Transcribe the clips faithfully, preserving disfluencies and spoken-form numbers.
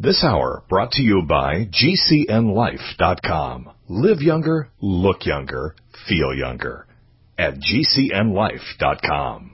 This hour brought to you by G C N Life dot com. Live younger, look younger, feel younger. At G C N Life dot com.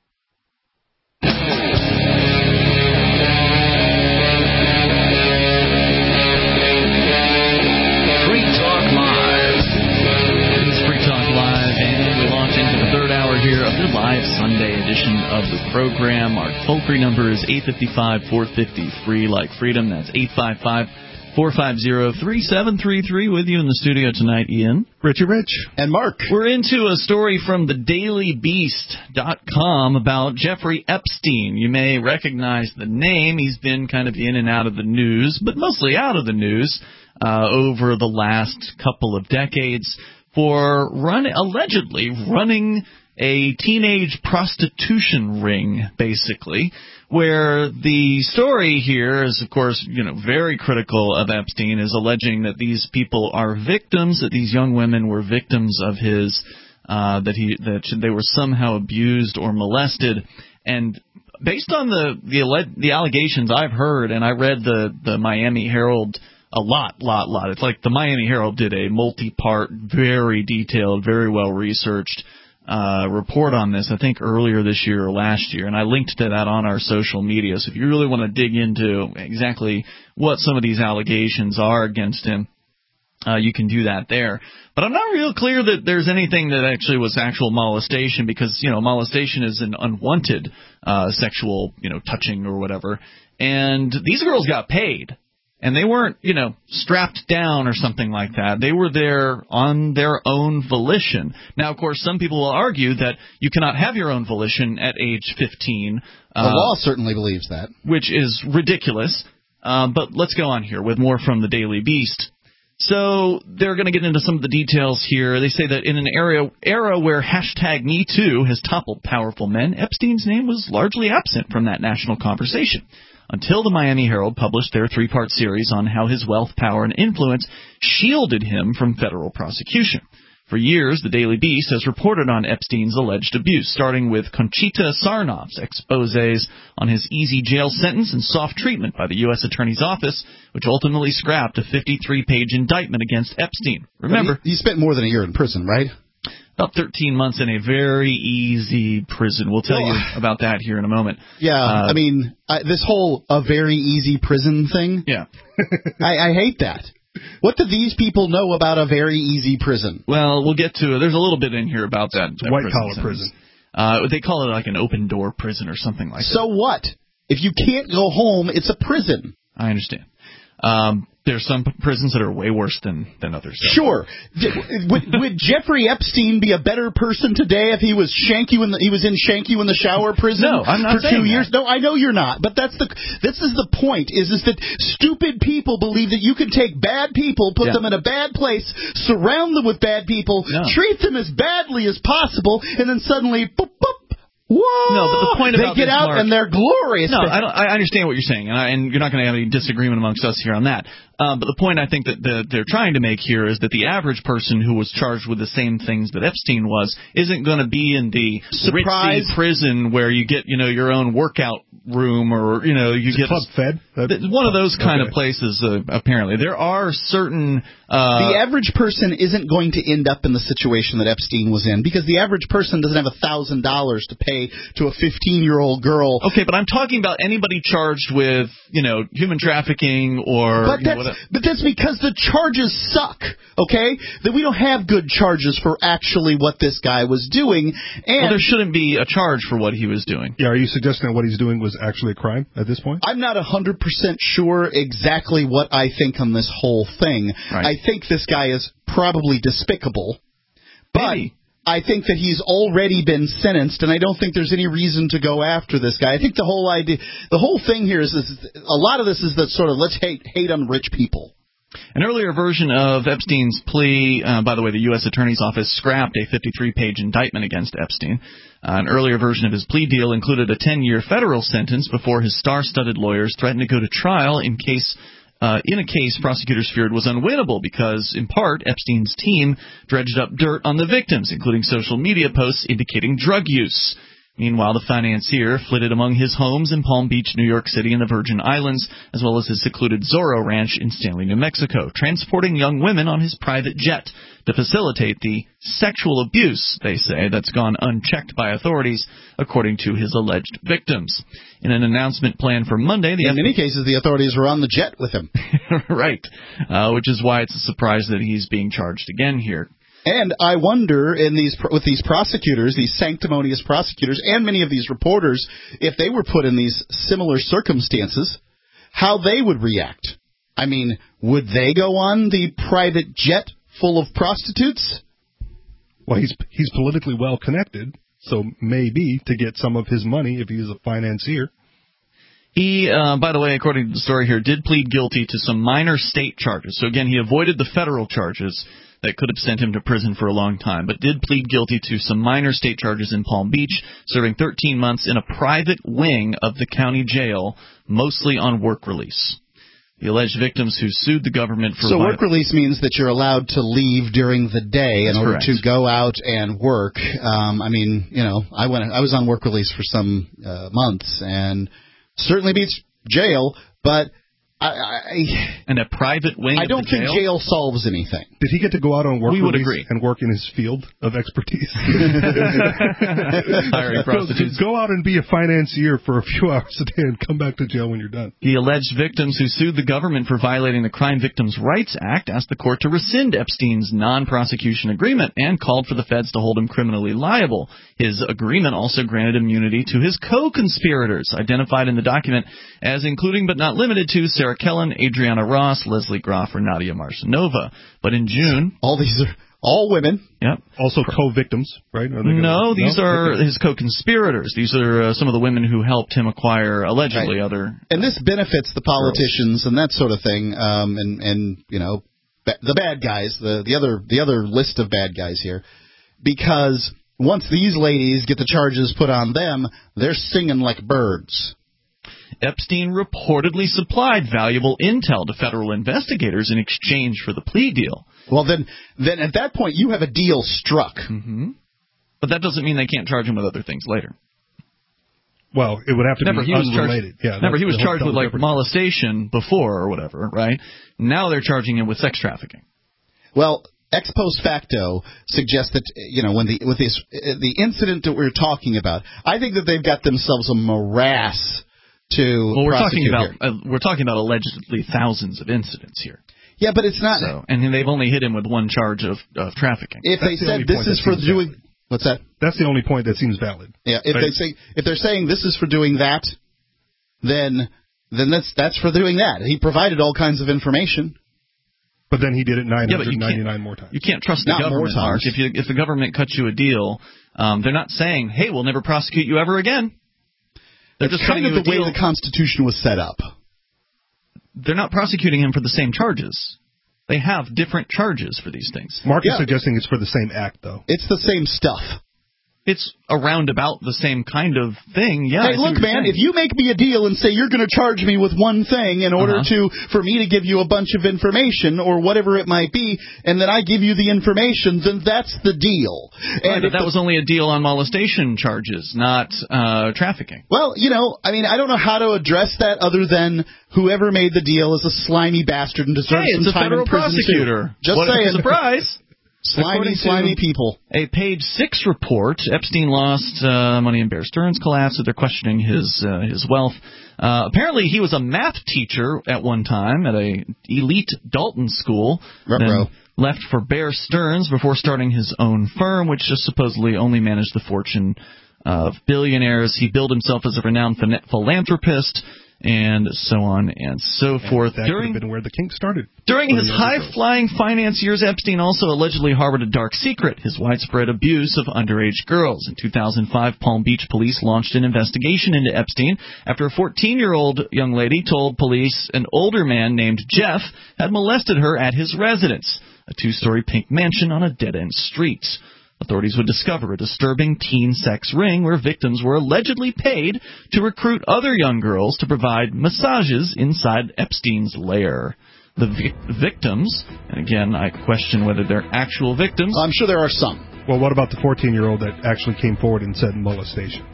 Here of the live Sunday edition of the program. Our toll-free number is eight five five, four five zero, free like freedom. That's eight five five, four five zero, three seven three three. With you in the studio tonight, Ian, Richie Rich, and Mark. We're into a story from the daily beast dot com about Jeffrey Epstein. You may recognize the name. He's been kind of in and out of the news, but mostly out of the news uh, over the last couple of decades for run allegedly running a teenage prostitution ring, basically, where the story here is, of course, you know, very critical of Epstein, is alleging that these people are victims, that these young women were victims of his, uh, that he, that they were somehow abused or molested, and based on the the, the allegations I've heard, and I read the the Miami Herald a lot, lot, lot. It's like the Miami Herald did a multi-part, very detailed, very well researched Uh, report on this, I think earlier this year or last year, and I linked to that on our social media. So if you really want to dig into exactly what some of these allegations are against him, uh, you can do that there. But I'm not real clear that there's anything that actually was actual molestation, because, you know, molestation is an unwanted uh, sexual, you know, touching or whatever. And these girls got paid. And they weren't, you know, strapped down or something like that. They were there on their own volition. Now, of course, some people will argue that you cannot have your own volition at age fifteen. The uh, law certainly believes that. Which is ridiculous. Uh, but let's go on here with more from the Daily Beast. So they're going to get into some of the details here. They say that in an era, era where hashtag Me Too has toppled powerful men, Epstein's name was largely absent from that national conversation, until the Miami Herald published their three-part series on how his wealth, power, and influence shielded him from federal prosecution. For years, the Daily Beast has reported on Epstein's alleged abuse, starting with Conchita Sarnoff's exposés on his easy jail sentence and soft treatment by the U S Attorney's Office, which ultimately scrapped a fifty-three page indictment against Epstein. Remember, he, he spent more than a year in prison, right? About thirteen months in a very easy prison. We'll tell well, you about that here in a moment. Yeah, uh, I mean, I, this whole a very easy prison thing, yeah, I, I hate that. What do these people know about a very easy prison? Well, we'll get to it. There's a little bit in here about that. that White-collar prison. Uh, they call it like an open-door prison or something like so that. So what? If you can't go home, it's a prison. I understand. Um, there's some prisons that are way worse than, than others. Sure. would, would Jeffrey Epstein be a better person today if he was shank you in the he was in shank you in the shower prison no, I'm not for two saying years? That. No, I know you're not. But that's the this is the point. Is is that stupid people believe that you can take bad people, put yeah. them in a bad place, surround them with bad people, no. treat them as badly as possible, and then suddenly boop boop. Whoa! No, but the point they about get this, out Mark, and they're glorious. No, I, don't, I understand what you're saying, and, I, and you're not going to have any disagreement amongst us here on that. Uh, but the point I think that the, they're trying to make here is that the average person who was charged with the same things that Epstein was isn't going to be in the Surprise. ritzy prison where you get, you know, your own workout room, or, you know, you Is get Club Fed. That's one of those kind okay. of places. Uh, apparently, there are certain. Uh, the average person isn't going to end up in the situation that Epstein was in, because the average person doesn't have a thousand dollars to pay to a fifteen-year-old girl. Okay, but I'm talking about anybody charged with, you know, human trafficking or. But you know, that's whatever. but that's because the charges suck. Okay, that we don't have good charges for actually what this guy was doing. And well, there shouldn't be a charge for what he was doing. Yeah, are you suggesting that what he's doing was actually a crime at this point? I'm not one hundred percent sure exactly what I think on this whole thing. Right. I think this guy is probably despicable. But Maybe. I think that he's already been sentenced, and I don't think there's any reason to go after this guy. I think the whole idea, the whole thing here is, is a lot of this is that sort of let's hate hate on rich people. An earlier version of Epstein's plea, uh, by the way, the U S Attorney's Office scrapped a fifty-three page indictment against Epstein. Uh, an earlier version of his plea deal included a ten year federal sentence before his star-studded lawyers threatened to go to trial in case Uh, in a case prosecutors feared was unwinnable because, in part, Epstein's team dredged up dirt on the victims, including social media posts indicating drug use. Meanwhile, the financier flitted among his homes in Palm Beach, New York City, and the Virgin Islands, as well as his secluded Zorro Ranch in Stanley, New Mexico, transporting young women on his private jet to facilitate the sexual abuse, they say, that's gone unchecked by authorities, according to his alleged victims. In an announcement planned for Monday, the in many cases, the authorities were on the jet with him. Right, uh, which is why it's a surprise that he's being charged again here. And I wonder, in these with these prosecutors, these sanctimonious prosecutors, and many of these reporters, if they were put in these similar circumstances, how they would react. I mean, would they go on the private jet full of prostitutes? Well, he's he's politically well connected, so maybe to get some of his money if he's a financier. He, uh, by the way, according to the story here, did plead guilty to some minor state charges. So again, he avoided the federal charges that could have sent him to prison for a long time, but did plead guilty to some minor state charges in Palm Beach, serving thirteen months in a private wing of the county jail, mostly on work release. The alleged victims who sued the government for... So work release means that you're allowed to leave during the day in order correct. to go out and work. Um, I mean, you know, I went. I was on work release for some uh, months, and certainly beats jail, but... I, I, and a private wing I of don't the think jail? jail solves anything. Did he get to go out on work We would release agree. and work in his field of expertise? Hiring prostitutes. Go out and be a financier for a few hours a day and come back to jail when you're done. The alleged victims who sued the government for violating the Crime Victims' Rights Act asked the court to rescind Epstein's non-prosecution agreement and called for the feds to hold him criminally liable. His agreement also granted immunity to his co-conspirators, identified in the document as including but not limited to Sarah Kellen, Adriana Ross, Leslie Groff, or Nadia Marcinova. But in June... All these are all women. Yep. Also co-victims, right? Are they gonna, no, these no? are Okay. his co-conspirators. These are uh, some of the women who helped him acquire, allegedly, Right. other... And this benefits the politicians and that sort of thing, um, and, and you know, ba- the bad guys, the, the other the other list of bad guys here, because once these ladies get the charges put on them, they're singing like birds. Epstein reportedly supplied valuable intel to federal investigators in exchange for the plea deal. Well, then, then at that point, you have a deal struck. Mm-hmm. But that doesn't mean they can't charge him with other things later. Well, it would have to Remember, be he was unrelated. charged, yeah, remember, he was the whole charged with, like, different. molestation before or whatever, right? Now they're charging him with sex trafficking. Well, ex post facto suggests that, you know, when the with this the incident that we're talking about, I think that they've got themselves a morass to Well, we're talking prosecute about here. uh, we're talking about allegedly thousands of incidents here. Yeah, but it's not. So, and they've only hit him with one charge of, of trafficking. If That's they the only said this point is that for seems doing, valid. what's that? That's the only point that seems valid. Yeah, if Right. they say if they're saying this is for doing that, then then that's that's for doing that. He provided all kinds of information. But then he did it nine Yeah, but hundred you ninety-nine can't- more times. You can't trust the Not more government, Mark. times. If you if the government cuts you a deal, um, they're not saying, "Hey, we'll never prosecute you ever again." They're It's just kind cutting of you the a way deal. the Constitution was set up. They're not prosecuting him for the same charges. They have different charges for these things. Mark Yeah. is suggesting it's for the same act, though. It's the same stuff. It's around about the same kind of thing. Yeah. I Hey, see look, what you're man, saying. if you make me a deal and say you're going to charge me with one thing in order Uh-huh. to for me to give you a bunch of information or whatever it might be, and then I give you the information, then that's the deal. Right, And but if that the- was only a deal on molestation charges, not uh, trafficking. Well, you know, I mean, I don't know how to address that other than whoever made the deal is a slimy bastard and deserves Hey, some it's a time federal in prison prosecutor. too. Just What a saying. surprise. Slimy, According to- slimy people. A Page Six report: Epstein lost uh, money in Bear Stearns collapse. So they're questioning his uh, his wealth. Uh, apparently, he was a math teacher at one time at a elite Dalton school. Ruh-roh. Then left for Bear Stearns before starting his own firm, which just supposedly only managed the fortune of billionaires. He billed himself as a renowned phan- philanthropist, and so on and so forth. That During could have been where the kink started. During For his the younger girls. high-flying finance years, Epstein also allegedly harbored a dark secret, his widespread abuse of underage girls. In two thousand five, Palm Beach police launched an investigation into Epstein after a fourteen-year-old young lady told police an older man named Jeff had molested her at his residence, a two-story pink mansion on a dead-end street. Authorities would discover a disturbing teen sex ring where victims were allegedly paid to recruit other young girls to provide massages inside Epstein's lair. The vi- victims, and again, I question whether they're actual victims. I'm sure there are some. Well, what about the fourteen-year-old that actually came forward and said molestation?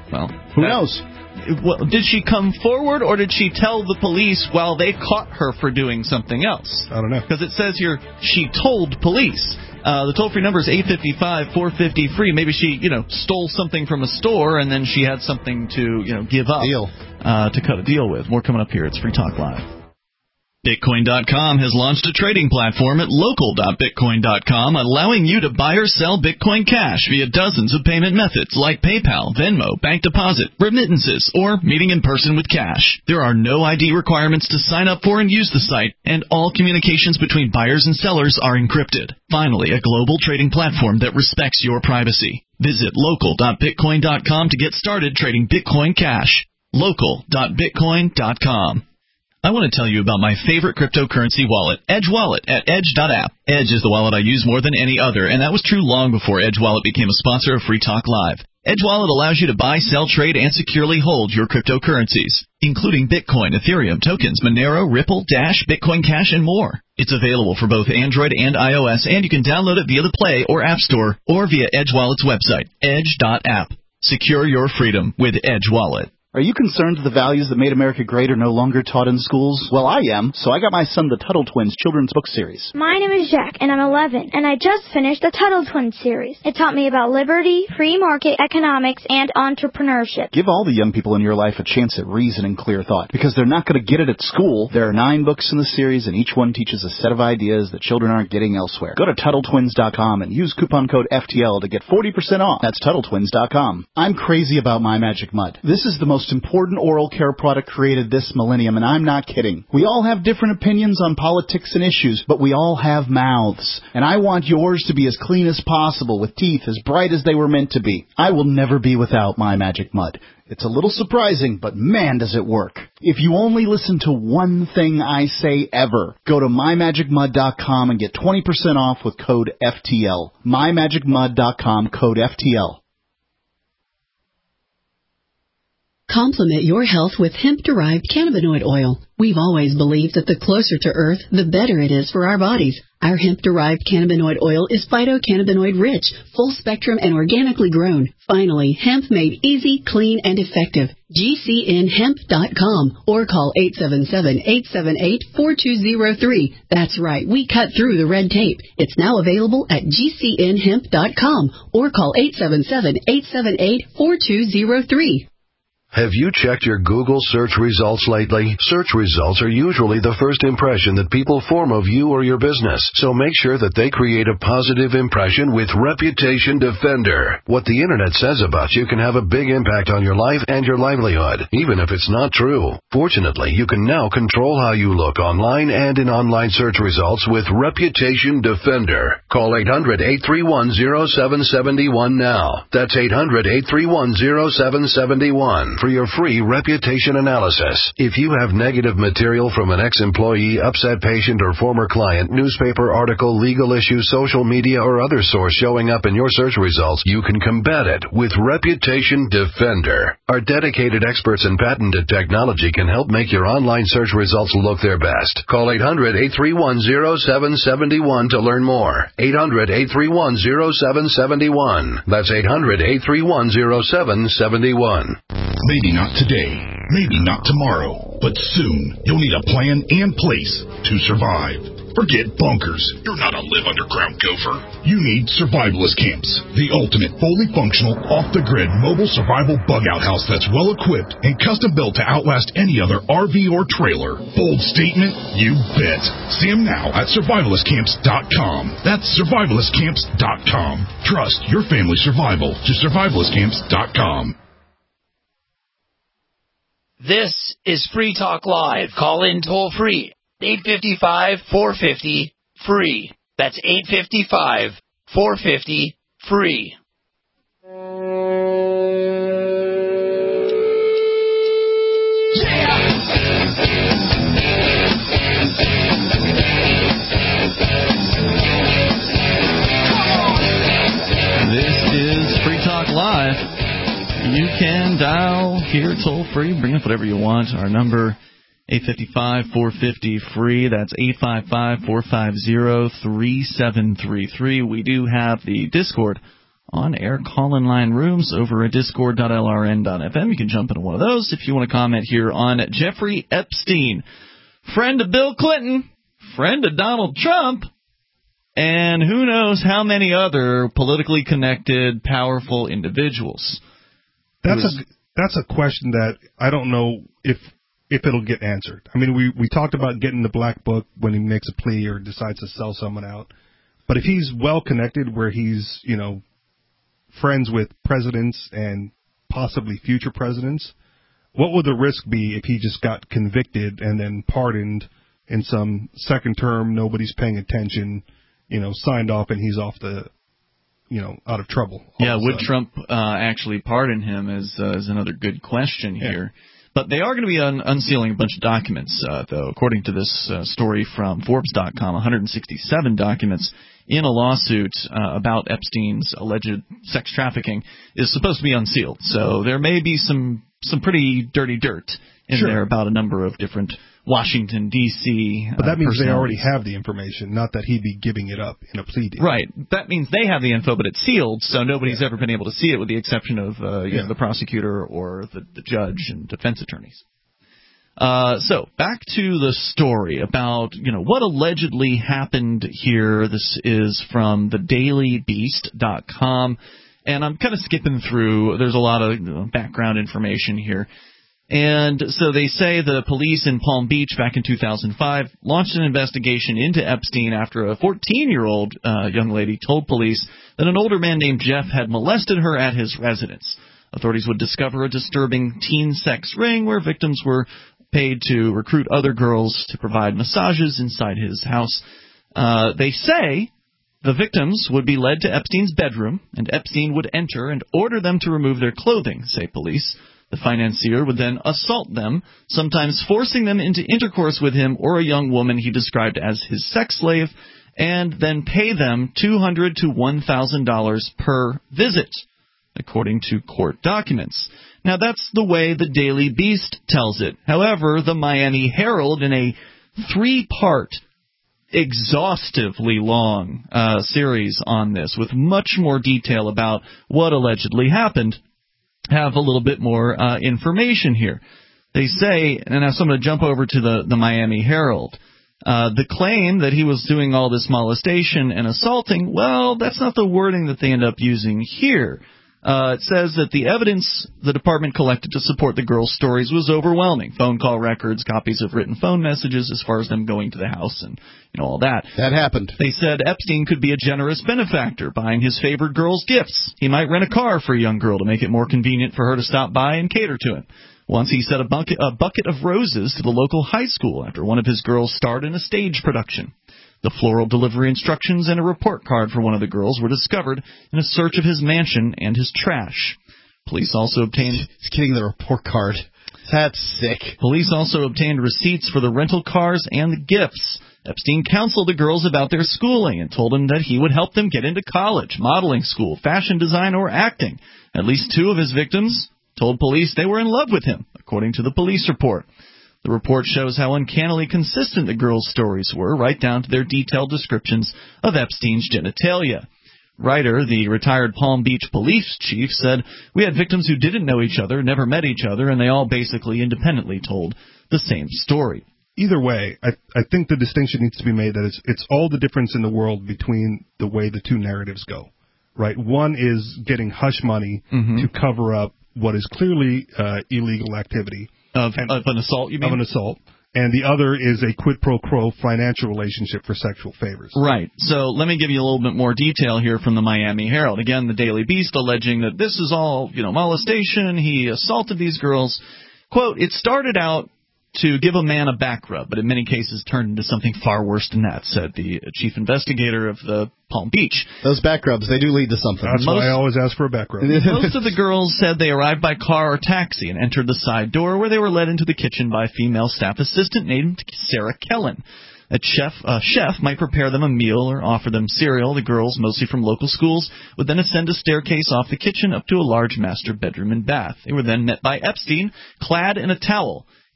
Well, who that, knows? Well, did she come forward, or did she tell the police while they caught her for doing something else? I don't know. Because it says here she told police. Uh, the toll-free number is eight five five, four five zero, free. Maybe she, you know, stole something from a store, and then she had something to, you know, give up deal. Uh, to cut a deal with. More coming up here. It's Free Talk Live. Bitcoin dot com has launched a trading platform at local dot bitcoin dot com, allowing you to buy or sell Bitcoin Cash via dozens of payment methods like PayPal, Venmo, bank deposit, remittances, or meeting in person with cash. There are no I D requirements to sign up for and use the site, and all communications between buyers and sellers are encrypted. Finally, a global trading platform that respects your privacy. Visit local dot bitcoin dot com to get started trading Bitcoin Cash. local dot bitcoin dot com. I want to tell you about my favorite cryptocurrency wallet, Edge Wallet, at edge dot app. Edge is the wallet I use more than any other, and that was true long before Edge Wallet became a sponsor of Free Talk Live. Edge Wallet allows you to buy, sell, trade, and securely hold your cryptocurrencies, including Bitcoin, Ethereum, tokens, Monero, Ripple, Dash, Bitcoin Cash, and more. It's available for both Android and iOS, and you can download it via the Play or App Store or via Edge Wallet's website, edge dot app. Secure your freedom with Edge Wallet. Are you concerned the values that made America great are no longer taught in schools? Well, I am, so I got my son the Tuttle Twins children's book series. My name is Jack, and I'm eleven, and I just finished the Tuttle Twins series. It taught me about liberty, free market economics, and entrepreneurship. Give all the young people in your life a chance at reason and clear thought, because they're not going to get it at school. There are nine books in the series, and each one teaches a set of ideas that children aren't getting elsewhere. Go to Tuttle Twins dot com and use coupon code F T L to get forty percent off. That's Tuttle Twins dot com. I'm crazy about My Magic Mud. This is the most important oral care product created this millennium, and I'm not kidding. We all have different opinions on politics and issues, but we all have mouths, and I want yours to be as clean as possible, with teeth as bright as they were meant to be. I will never be without My Magic Mud. It's a little surprising, but man, does it work. If you only listen to one thing I say ever, go to my magic mud dot com and get twenty percent off with code F T L. my magic mud dot com, code F T L. Complement your health with hemp-derived cannabinoid oil. We've always believed that the closer to Earth, the better it is for our bodies. Our hemp-derived cannabinoid oil is phytocannabinoid-rich, full-spectrum, and organically grown. Finally, hemp made easy, clean, and effective. G C N hemp dot com or call eight seven seven, eight seven eight, four two zero three. That's right, we cut through the red tape. It's now available at G C N hemp dot com or call eight seven seven, eight seven eight, four two zero three. Have you checked your Google search results lately? Search results are usually the first impression that people form of you or your business, so make sure that they create a positive impression with Reputation Defender. What the Internet says about you can have a big impact on your life and your livelihood, even if it's not true. Fortunately, you can now control how you look online and in online search results with Reputation Defender. Call eight hundred, eight three one, zero seven seven one now. That's eight hundred, eight three one, zero seven seven one. For your free reputation analysis. If you have negative material from an ex-employee, upset patient, or former client, newspaper article, legal issue, social media, or other source showing up in your search results, you can combat it with Reputation Defender. Our dedicated experts in patented technology can help make your online search results look their best. Call eight hundred, eight three one, zero seven seven one to learn more. eight hundred, eight three one, zero seven seven one. That's eight hundred, eight three one, zero seven seven one. Maybe not today, maybe not tomorrow, but soon you'll need a plan and place to survive. Forget bunkers. You're not a live underground gopher. You need survivalist camps, the ultimate fully functional, off-the-grid mobile survival bug-out house that's well-equipped and custom-built to outlast any other R V or trailer. Bold statement? You bet. See them now at survivalist camps dot com. That's survivalist camps dot com. Trust your family's survival to survivalist camps dot com. This is Free Talk Live. Call in toll free. eight five five, four five zero, free. That's eight five five, four five zero, free. This is Free Talk Live. You can dial here toll free, bring up whatever you want. Our number, eight five five, four five zero, free. That's eight five five, four five zero, three seven three three. We do have the Discord on-air call-in line rooms over at discord dot l r n dot f m. You can jump into one of those if you want to comment here on Jeffrey Epstein, friend of Bill Clinton, friend of Donald Trump, and who knows how many other politically connected, powerful individuals. That's a that's a question that I don't know if if it'll get answered. I mean, we, we talked about getting the black book when he makes a plea or decides to sell someone out. But if he's well connected where he's, you know, friends with presidents and possibly future presidents, what would the risk be if he just got convicted and then pardoned in some second term, nobody's paying attention, you know, signed off and he's off the, you know, out of trouble? Yeah, would Trump uh, actually pardon him is, uh, is another good question here. Yeah. But they are going to be un- unsealing a bunch of documents, uh, though, according to this uh, story from Forbes dot com, one hundred sixty-seven documents in a lawsuit uh, about Epstein's alleged sex trafficking is supposed to be unsealed. So there may be some, some pretty dirty dirt in sure. there about a number of different Washington, D C But that uh, means they already have the information, not that he'd be giving it up in a plea deal. Right. That means they have the info, but it's sealed, so nobody's yeah. ever been able to see it with the exception of uh, you yeah. know, the prosecutor or the, the judge and defense attorneys. Uh, so back to the story about, you know, what allegedly happened here. This is from the daily beast dot com, and I'm kind of skipping through. There's a lot of you know, background information here. And so they say the police in Palm Beach back in two thousand five launched an investigation into Epstein after a fourteen-year-old uh, young lady told police that an older man named Jeff had molested her at his residence. Authorities would discover a disturbing teen sex ring where victims were paid to recruit other girls to provide massages inside his house. Uh, they say the victims would be led to Epstein's bedroom, and Epstein would enter and order them to remove their clothing, say police. The financier would then assault them, sometimes forcing them into intercourse with him or a young woman he described as his sex slave, and then pay them two hundred dollars to one thousand dollars per visit, according to court documents. Now, that's the way the Daily Beast tells it. However, the Miami Herald, in a three-part, exhaustively long uh, series on this, with much more detail about what allegedly happened, have a little bit more uh, information here. They say, and now so I'm going to jump over to the, the Miami Herald, uh, the claim that he was doing all this molestation and assaulting, well, that's not the wording that they end up using here. Uh, it says that the evidence the department collected to support the girls' stories was overwhelming. Phone call records, copies of written phone messages as far as them going to the house and, you know, all that. That happened. They said Epstein could be a generous benefactor, buying his favored girls gifts. He might rent a car for a young girl to make it more convenient for her to stop by and cater to him. Once he sent a bucket, a bucket of roses to the local high school after one of his girls starred in a stage production. The floral delivery instructions and a report card for one of the girls were discovered in a search of his mansion and his trash. Police also obtained... He's getting the report card. That's sick. Police also obtained receipts for the rental cars and the gifts. Epstein counseled the girls about their schooling and told them that he would help them get into college, modeling school, fashion design, or acting. At least two of his victims told police they were in love with him, according to the police report. The report shows how uncannily consistent the girls' stories were, right down to their detailed descriptions of Epstein's genitalia. Ryder, the retired Palm Beach police chief, said, "We had victims who didn't know each other, never met each other, and they all basically independently told the same story." Either way, I, I think the distinction needs to be made that it's, it's all the difference in the world between the way the two narratives go, right? One is getting hush money mm-hmm. to cover up what is clearly uh, illegal activity. Of, and, of an assault, you mean? Of an assault. And the other is a quid pro quo financial relationship for sexual favors. Right. So let me give you a little bit more detail here from the Miami Herald. Again, the Daily Beast alleging that this is all, you know, molestation. He assaulted these girls. Quote, "It started out to give a man a back rub, but in many cases turned into something far worse than that," said the chief investigator of the Palm Beach. Those back rubs, they do lead to something. That's Most, why I always ask for a back rub. Most of the girls said they arrived by car or taxi and entered the side door where they were led into the kitchen by a female staff assistant named Sarah Kellen. A chef, a chef might prepare them a meal or offer them cereal. The girls, mostly from local schools, would then ascend a staircase off the kitchen up to a large master bedroom and bath. They were then met by Epstein, clad in a towel.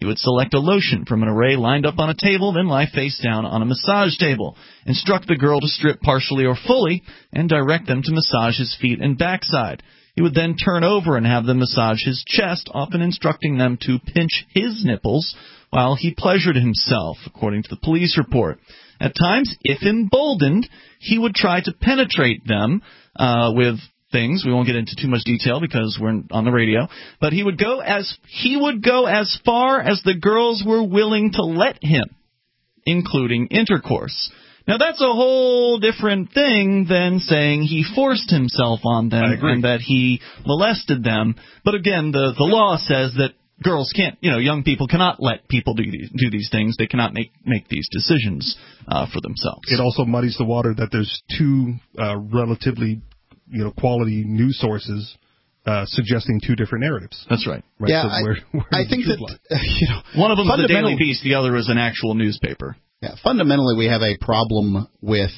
He would select a lotion from an array lined up on a table, then lie face down on a massage table, instruct the girl to strip partially or fully, and direct them to massage his feet and backside. He would then turn over and have them massage his chest, often instructing them to pinch his nipples while he pleasured himself, according to the police report. At times, if emboldened, he would try to penetrate them uh, with things. We won't get into too much detail because we're on the radio. But he would go as he would go as far as the girls were willing to let him, including intercourse. Now, that's a whole different thing than saying he forced himself on them and that he molested them. But again, the, the law says that girls can't, you know, young people cannot let people do these, do these things. They cannot make, make these decisions uh, for themselves. It also muddies the water that there's two uh, relatively, you know, quality news sources uh, suggesting two different narratives. That's right. right? Yeah, so I, where, where I think that, uh, you know, one of them is the Daily Beast, the other is an actual newspaper. Yeah, fundamentally, we have a problem with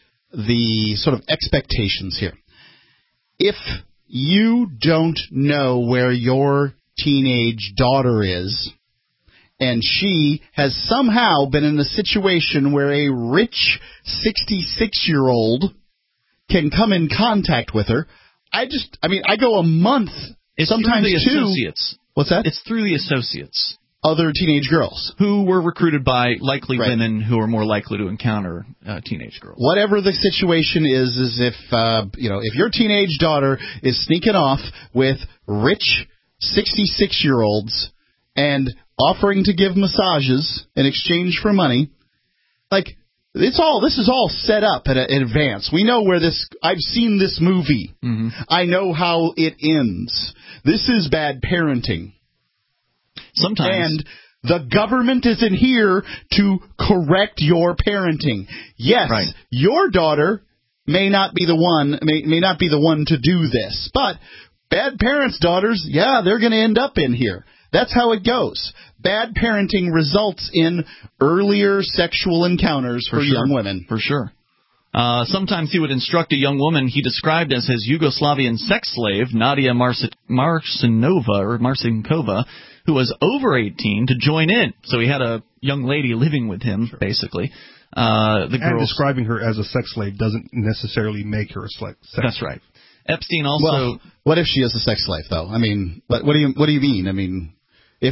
the sort of expectations here. If you don't know where your teenage daughter is, and she has somehow been in a situation where a rich sixty-six-year-old can come in contact with her, I just, I mean, I go a month, it's sometimes through the two. Associates. What's that? It's through the associates. Other teenage girls. Who were recruited by likely right. women who are more likely to encounter uh, teenage girls. Whatever the situation is, is if, uh, you know, if your teenage daughter is sneaking off with rich sixty-six-year-olds and offering to give massages in exchange for money, like, it's all, this is all set up in, in advance. We know where this, I've seen this movie. Mm-hmm. I know how it ends. This is bad parenting. Sometimes. And the government isn't here to correct your parenting. Yes, right. your daughter may not be the one may, may not be the one to do this, but bad parents' daughters, yeah, they're going to end up in here. That's how it goes. Bad parenting results in earlier sexual encounters for, for sure. young women. For sure. Uh, sometimes he would instruct a young woman he described as his Yugoslavian sex slave, Nadia Marcinova, or Marcinkova, who was over eighteen, to join in. So he had a young lady living with him, sure. basically. Uh, the and girls, describing her as a sex slave doesn't necessarily make her a sex slave. That's right. Epstein also... Well, what if she is a sex slave, though? I mean, what, what do you what do you mean? I mean, if...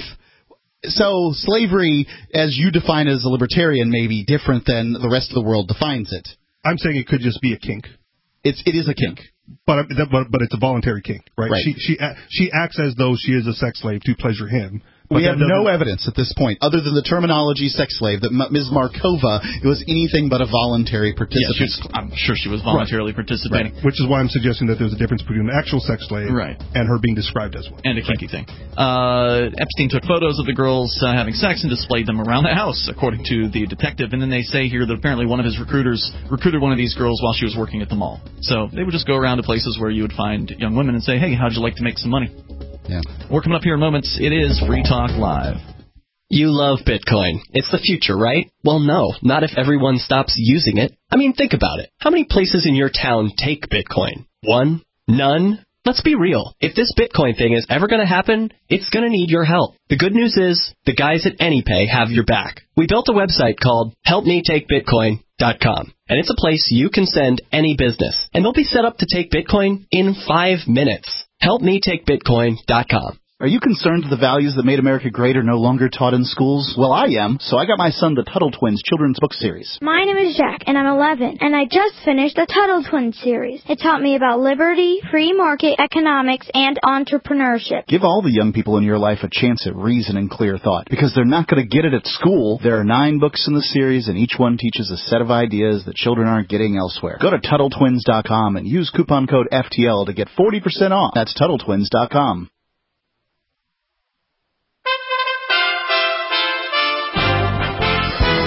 So slavery, as you define it as a libertarian, may be different than the rest of the world defines it. I'm saying it could just be a kink. It's it is a kink. But, but but it's a voluntary kink, right? right? She she she acts as though she is a sex slave to pleasure him. We have no evidence at this point, other than the terminology sex slave, that Miz Markova was anything but a voluntary participant. Yeah, I'm sure she was voluntarily right. participating. Right. Which is why I'm suggesting that there's a difference between an actual sex slave right. and her being described as one. And a kinky right. thing. Uh, Epstein took photos of the girls uh, having sex and displayed them around the house, according to the detective. And then they say here that apparently one of his recruiters recruited one of these girls while she was working at the mall. So they would just go around to places where you would find young women and say, hey, how'd you like to make some money? Yeah. We're coming up here in moments. It is Free Talk Live. You love Bitcoin. It's the future, right? Well, no, not if everyone stops using it. I mean, think about it. How many places in your town take Bitcoin? One? None? Let's be real. If this Bitcoin thing is ever going to happen, it's going to need your help. The good news is, the guys at AnyPay have your back. We built a website called help me take bitcoin dot com, and it's a place you can send any business, and they'll be set up to take Bitcoin in five minutes. help me take bitcoin dot com. Are you concerned the values that made America great are no longer taught in schools? Well, I am, so I got my son the Tuttle Twins children's book series. My name is Jack, and I'm eleven, and I just finished the Tuttle Twins series. It taught me about liberty, free market economics, and entrepreneurship. Give all the young people in your life a chance at reason and clear thought, because they're not going to get it at school. There are nine books in the series, and each one teaches a set of ideas that children aren't getting elsewhere. Go to Tuttle Twins dot com and use coupon code F T L to get forty percent off. That's Tuttle Twins dot com. U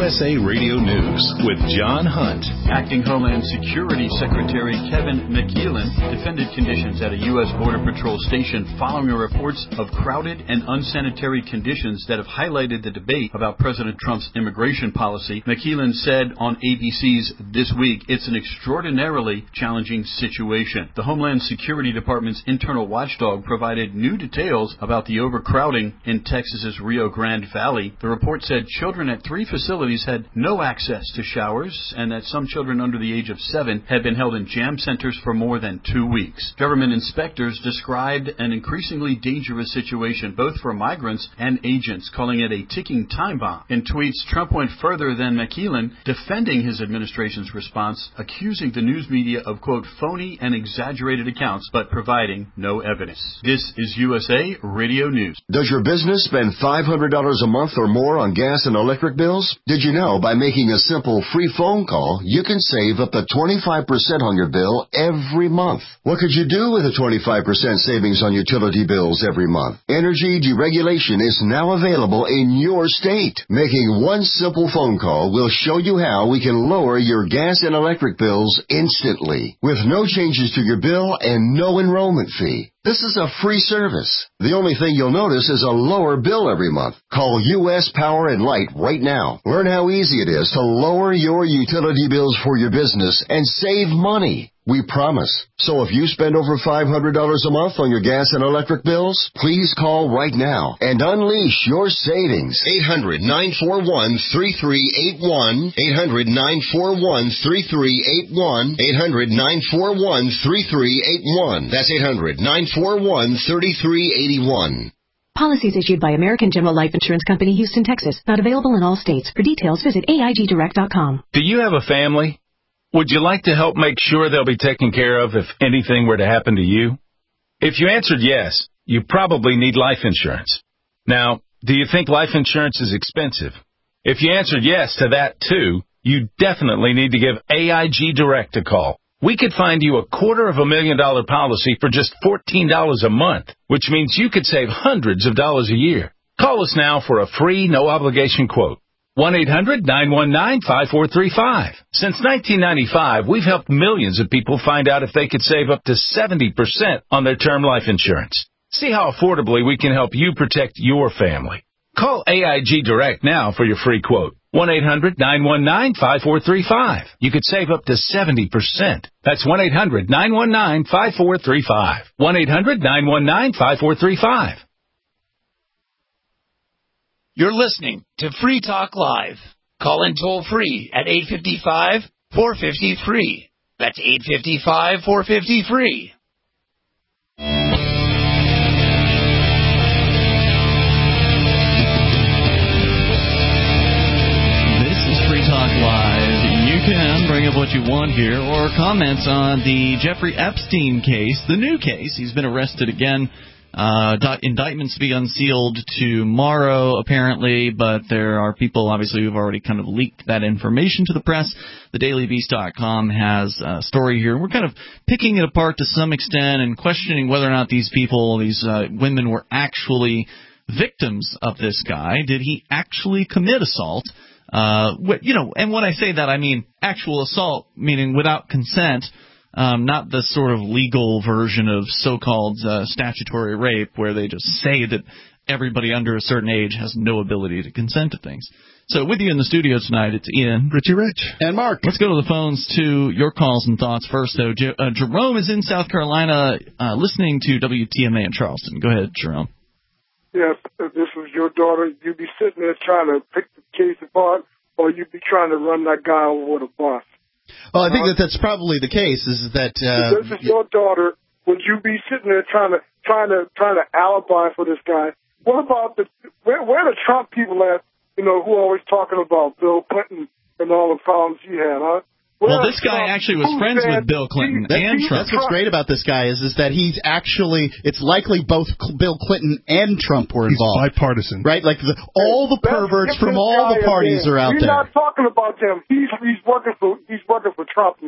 S A Radio News with John Hunt. Acting Homeland Security Secretary Kevin McKeelan defended conditions at a U S Border Patrol station following reports of crowded and unsanitary conditions that have highlighted the debate about President Trump's immigration policy. McKeelan said on A B C's This Week, it's an extraordinarily challenging situation. The Homeland Security Department's internal watchdog provided new details about the overcrowding in Texas's Rio Grande Valley. The report said children at three facilities had no access to showers and that some children under the age of seven had been held in jam centers for more than two weeks. Government inspectors described an increasingly dangerous situation both for migrants and agents, calling it a ticking time bomb. In tweets, Trump went further than McKeelan, defending his administration's response, accusing the news media of, quote, phony and exaggerated accounts, but providing no evidence. This is U S A Radio News. Does your business spend five hundred dollars a month or more on gas and electric bills? Did you know by making a simple free phone call, you can save up to twenty-five percent on your bill every month? What could you do with a twenty-five percent savings on utility bills every month? Energy deregulation is now available in your state. Making one simple phone call will show you how we can lower your gas and electric bills instantly with no changes to your bill and no enrollment fee. This is a free service. The only thing you'll notice is a lower bill every month. Call U S Power and Light right now. Learn how easy it is to lower your utility bills for your business and save money. We promise. So if you spend over five hundred dollars a month on your gas and electric bills, please call right now and unleash your savings. eight hundred, nine four one, three three eight one. eight hundred, nine four one, three three eight one. eight hundred, nine four one, three three eight one. That's eight hundred, nine four one, three three eight one. Policies issued by American General Life Insurance Company, Houston, Texas. Not available in all states. For details, visit A I G direct dot com. Do you have a family? Would you like to help make sure they'll be taken care of if anything were to happen to you? If you answered yes, you probably need life insurance. Now, do you think life insurance is expensive? If you answered yes to that too, you definitely need to give A I G Direct a call. We could find you a quarter of a million dollar policy for just fourteen dollars a month, which means you could save hundreds of dollars a year. Call us now for a free, no-obligation quote. one eight hundred, nine one nine, five four three five. Since nineteen ninety-five, we've helped millions of people find out if they could save up to seventy percent on their term life insurance. See how affordably we can help you protect your family. Call A I G Direct now for your free quote. one eight hundred, nine one nine, five four three five. You could save up to seventy percent. That's one eight hundred, nine one nine, five four three five. one eight hundred, nine one nine, five four three five. You're listening to Free Talk Live. Call in toll free at eight five five, four five zero, free. That's eight five five, four five zero, free. This is Free Talk Live. You can bring up what you want here or comments on the Jeffrey Epstein case, the new case. He's been arrested again. Uh, indictments to be unsealed tomorrow, apparently, but there are people, obviously, who have already kind of leaked that information to the press. The daily beast dot com has a story here. We're kind of picking it apart to some extent and questioning whether or not these people, these uh, women, were actually victims of this guy. Did he actually commit assault? Uh, you know, and when I say that, I mean actual assault, meaning without consent. Um, not the sort of legal version of so-called uh, statutory rape where they just say that everybody under a certain age has no ability to consent to things. So with you in the studio tonight, it's Ian, Richie Rich, and Mark. Let's go to the phones to your calls and thoughts first, though. J- uh, Jerome is in South Carolina uh, listening to W T M A in Charleston. Go ahead, Jerome. Yes, if this was your daughter, you'd be sitting there trying to pick the case apart, or you'd be trying to run that guy over with a bus. Well, I think that that's probably the case. Is that uh, if this is your daughter? Would you be sitting there trying to trying to trying to alibi for this guy? What about the where, where are the Trump people at? You know, who are always talking about Bill Clinton and all the problems he had, huh? Well, this guy actually was friends with Bill Clinton and Trump. That's what's great about this guy is is that he's actually, it's likely both Bill Clinton and Trump were involved. He's bipartisan. Right? Like the, all the perverts from all the parties are out there. there. We're not talking about them. He's he's working for he's working for Trump now.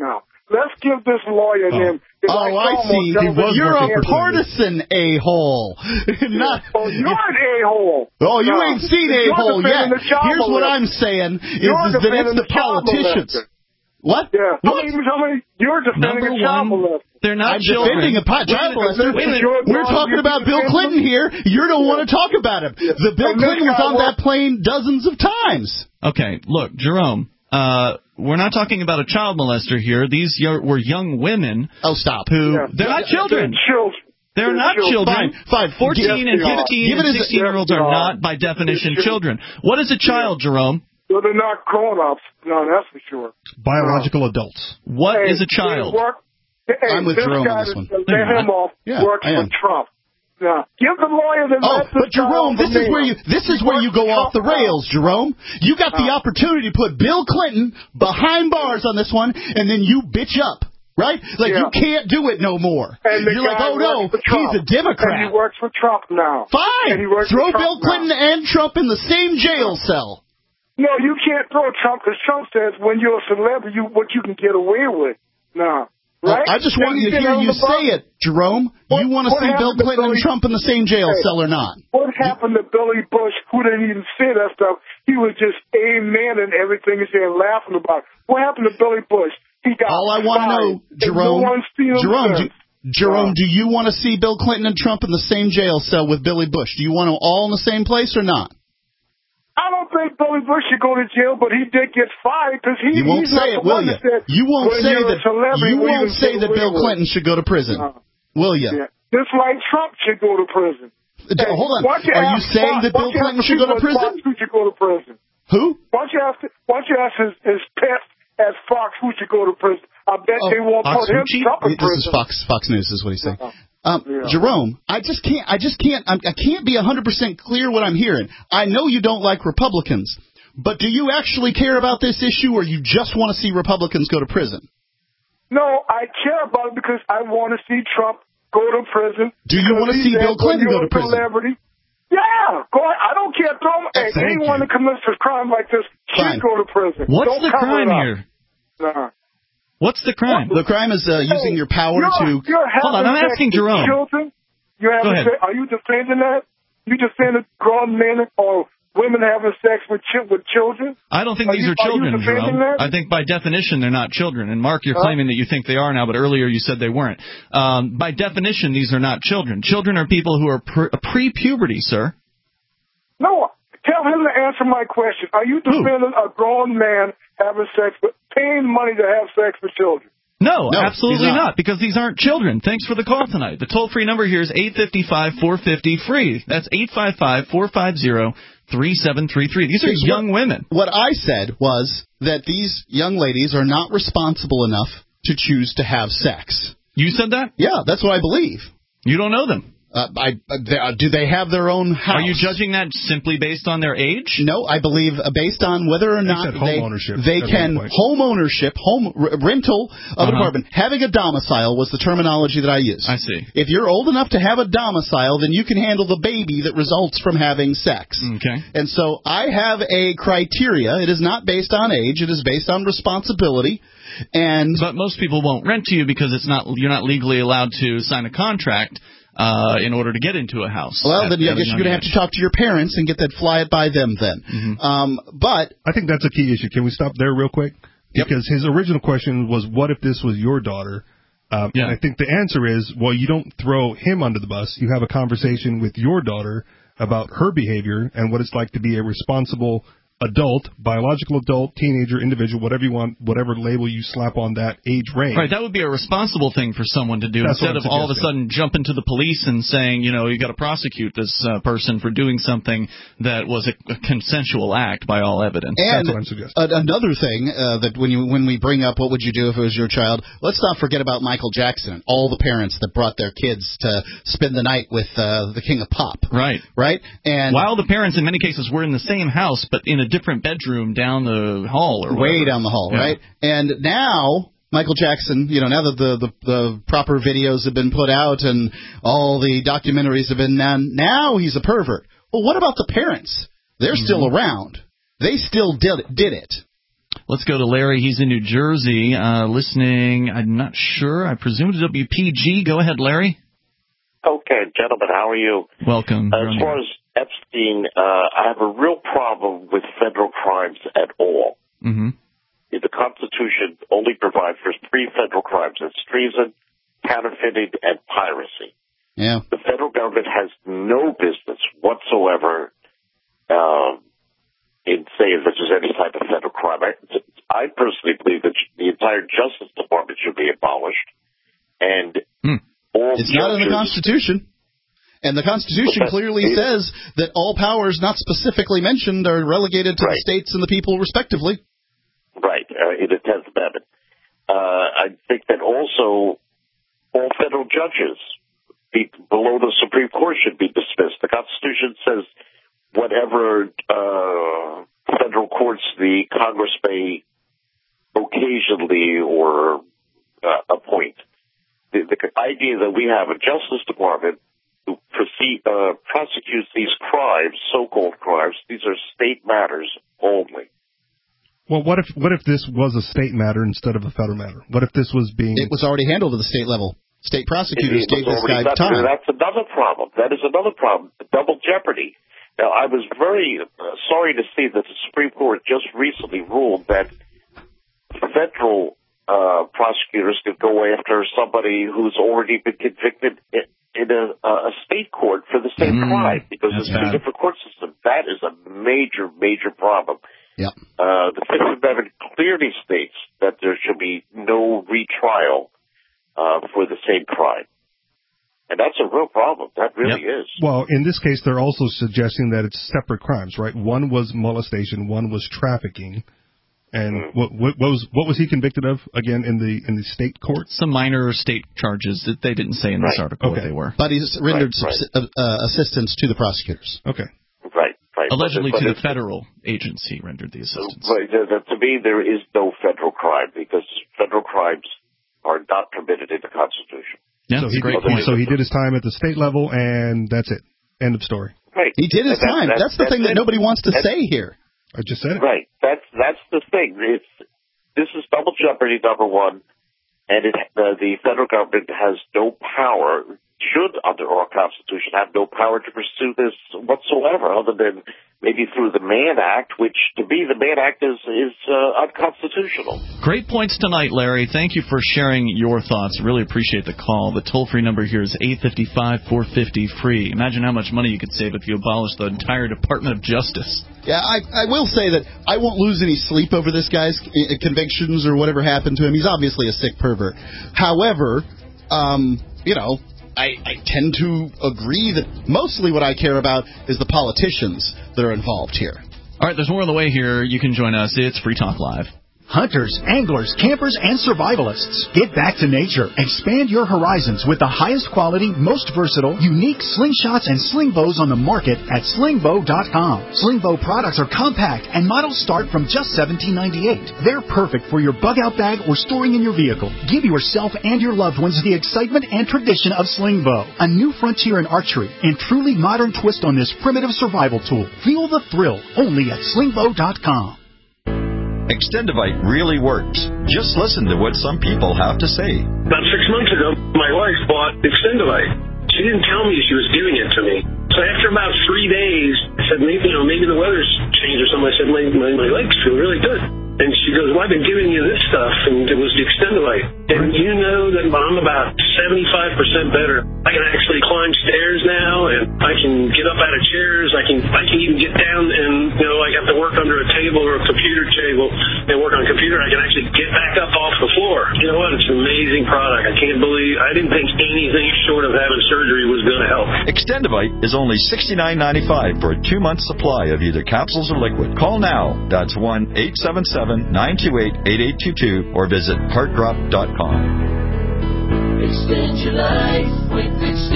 let's give this lawyer oh. him. Oh, I see. You're a partisan a-hole. Not. Oh, you're an a-hole. Oh, you no. ain't seen a-hole yet. Here's what I'm saying: is, is that it's the politicians. Molester. What? Yeah. What? Tell me, tell me, you're defending Number a child one, molester. They're not I'm children. defending a po- child molester. We're talking about Bill Clinton here. You don't yeah. want to talk about him. Yeah. The Bill Clinton was on that plane dozens of times. Okay, look, Jerome. Uh, we're not talking about a child molester here. These y- were young women. Oh, stop. Who yeah. they're not yeah, children. They're children. They're, they're not children. children. Fine, fine. Fourteen give, and fifteen and sixteen-year-olds are not, by definition, children. What is a child, Jerome? Well, they're not grown-ups. No, that's for sure. Biological no. adults. What hey, is a child? Work, hey, I'm with Jerome on this one. Let him off. Yeah, works for Trump. Now, give the lawyer the Oh, but Jerome, this is where you this is where you go off the rails, Jerome. You got the opportunity to put Bill Clinton behind bars on this one, and then you bitch up, right? Like yeah. you can't do it no more. And You're like, oh no, he's a Democrat. And he works for Trump now. Fine, throw Bill Clinton now. and Trump in the same jail cell. No, you can't throw Trump because Trump says when you're a celebrity, you what you can get away with. Now. Right? I just want you to hear you say it, Jerome. What, you want to see Bill Clinton Billy, and Trump in the same jail hey, cell or not? What happened to Billy Bush, who didn't even say that stuff? He was just amen and everything and saying, laughing about it. What happened to Billy Bush? He got All I want to know, Jerome, no Jerome, do, Jerome, do you want to see Bill Clinton and Trump in the same jail cell with Billy Bush? Do you want them all in the same place or not? I don't think Billy Bush should go to jail, but he did get fired because he. You won't he's say it, will you? Said, you won't say that. You won't say that Bill with. Clinton should go to prison, uh, will you? Yeah. Just like Trump should go to prison. Hey, hold on. You Are you saying Fox, that Bill Clinton should go to prison? Who should go to prison? Who? Why don't you ask? Why don't you ask his, his pet as Fox who should go to prison? I bet oh, they won't Fox put him Trump in prison. This is Fox. Fox News is what he's saying. Uh-huh. Um, yeah. Jerome, I just can't. I just can't. I'm, I can't be one hundred percent clear what I'm hearing. I know you don't like Republicans, but do you actually care about this issue, or you just want to see Republicans go to prison? No, I care about it because I want to see Trump go to prison. Do you want to see Bill Clinton go to prison? Celebrity. Yeah, go ahead. I don't care. Throw him, hey, anyone that commits a crime like this should go to prison. What's don't the crime here? Nah. What's the crime? The crime is uh, using your power you're, to... You're Hold on, I'm asking Jerome. Children? You're having Go ahead. Se- are you defending that? You defending grown men or women having sex with chi- with children? I don't think are these you, are children, are Jerome. That? I think by definition they're not children. And Mark, you're huh? claiming that you think they are now, but earlier you said they weren't. Um, by definition, these are not children. Children are people who are pre- pre-puberty, sir. No, tell him to answer my question. Are you defending Who? a grown man having sex with, paying money to have sex with children? No, no, absolutely not. not, because these aren't children. Thanks for the call tonight. The toll-free number here is eight five five, four five zero, free. That's eight five five, four five zero, three seven three three. These are Here's young what, women. What I said was that these young ladies are not responsible enough to choose to have sex. You said that? Yeah, that's what I believe. You don't know them. Uh, I, they, uh, do they have their own house? Are you judging that simply based on their age? No, I believe uh, based on whether or not they, they can home ownership, home r- rental of uh-huh. an apartment. Having a domicile was the terminology that I used. I see. If you're old enough to have a domicile, then you can handle the baby that results from having sex. Okay. And so I have a criteria. It is not based on age. It is based on responsibility. And but most people won't rent to you because it's not you're not legally allowed to sign a contract. Uh, in order to get into a house. Well, then I guess you're going to have to talk to your parents and get that fly it by them then. Mm-hmm. Um, but I think that's a key issue. Can we stop there real quick? Yep. Because his original question was, what if this was your daughter? Um, yeah. And I think the answer is, well, you don't throw him under the bus. You have a conversation with your daughter about her behavior and what it's like to be a responsible adult, biological adult, teenager, individual, whatever you want, whatever label you slap on that age range. Right, that would be a responsible thing for someone to do. That's instead of all of a sudden jumping to the police and saying, you know, you got to prosecute this uh, person for doing something that was a, a consensual act by all evidence. And That's what I'm suggesting. A- another thing uh, that when you when we bring up what would you do if it was your child, let's not forget about Michael Jackson and all the parents that brought their kids to spend the night with uh, the King of Pop. Right. Right? And while the parents in many cases were in the same house but in a different bedroom down the hall or whatever. Way down the hall, yeah. right? And now Michael Jackson, you know, now that the, the, the proper videos have been put out and all the documentaries have been done, now he's a pervert. Well, what about the parents? They're mm-hmm. still around. They still did, did it. Let's go to Larry. He's in New Jersey, uh, listening. I'm not sure. I presume to W P G. Go ahead, Larry. Okay, gentlemen, how are you? Welcome. Uh, as far as Epstein, uh, I have a real problem with federal crimes at all. Mm-hmm. The Constitution only provides for three federal crimes. It's treason, counterfeiting, and piracy. Yeah. The federal government has no business whatsoever um, in saying that there's any type of federal crime. I, I personally believe that the entire Justice Department should be abolished. And hmm. all It's judges, not in the Constitution. And the Constitution clearly says that all powers not specifically mentioned are relegated to right. the states and the people respectively. Right, uh, in the tenth Amendment. Uh, I think that also all federal judges be, below the Supreme Court should be dismissed. The Constitution says whatever uh, federal courts the Congress may occasionally or uh, appoint. The, the idea that we have a Justice Department who proceed, uh, prosecutes these crimes, so-called crimes, these are state matters only. Well, what if what if this was a state matter instead of a federal matter? What if this was being... It was already handled at the state level. State prosecutors it, it gave this guy done, time. That's another problem. That is another problem. Double jeopardy. Now, I was very uh, sorry to see that the Supreme Court just recently ruled that federal uh, prosecutors could go after somebody who's already been convicted in, in a, a state court for the same mm, crime because it's a different court system. That is a major, major problem. Yep. Uh, the Fifth Amendment clearly states that there should be no retrial uh, for the same crime. And that's a real problem. That really yep. is. Well, in this case, they're also suggesting that it's separate crimes, right? One was molestation, one was trafficking. And mm. what, what was what was he convicted of again in the in the state court? Some minor state charges that they didn't say in this right. article okay. what they were. But he's rendered right, right. Uh, assistance to the prosecutors. Okay. Right. Right. Allegedly but, but to the federal agency rendered the assistance. But, uh, to me, there is no federal crime because federal crimes are not permitted in the Constitution. Yeah, so, that's he a great did, point. so he did his time at the state level, and that's it. End of story. Right. He did his that, time. That, that's the that's thing it. that nobody wants to that's, say here. I just said it. Right. That's that's the thing. It's this is double jeopardy, number one, and it, uh, the federal government has no power, should under our Constitution have no power to pursue this whatsoever, other than maybe through the Mann Act, which to me the Mann Act is is uh, unconstitutional. Great points tonight, Larry. Thank you for sharing your thoughts. Really appreciate the call. The toll-free number here is eight five five, four five zero, free. Imagine how much money you could save if you abolished the entire Department of Justice. Yeah, I, I will say that I won't lose any sleep over this guy's convictions or whatever happened to him. He's obviously a sick pervert. However, um, you know, I, I tend to agree that mostly what I care about is the politicians that are involved here. All right, there's more on the way here. You can join us. It's Free Talk Live. Hunters, anglers, campers, and survivalists. Get back to nature. Expand your horizons with the highest quality, most versatile, unique slingshots and sling bows on the market at sling bow dot com. Sling bow products are compact and models start from just seventeen ninety-eight. They're perfect for your bug out bag or storing in your vehicle. Give yourself and your loved ones the excitement and tradition of sling bow, a new frontier in archery and truly modern twist on this primitive survival tool. Feel the thrill only at sling bow dot com. Extendivite really works. Just listen to what some people have to say. About six months ago, my wife bought Extendivite. She didn't tell me she was giving it to me. So after about three days, I said, maybe, you know, maybe the weather's changed or something. I said, my, my, my legs feel really good. And she goes, well, I've been giving you this stuff, and it was the Extendivite. And you know that I'm about seventy-five percent better. I can actually climb stairs now, and I can get up out of chairs. I can I can even get down and, you know, I have to work under a table or a computer table and work on a computer. I can actually get back up off the floor. You know what? It's an amazing product. I can't believe, I didn't think anything short of having surgery was going to help. Extendivite is only sixty-nine ninety-five for a two-month supply of either capsules or liquid. Call now. That's one eight seven seven, nine two eight, eight eight two two or visit heart drop dot com. Extend your life with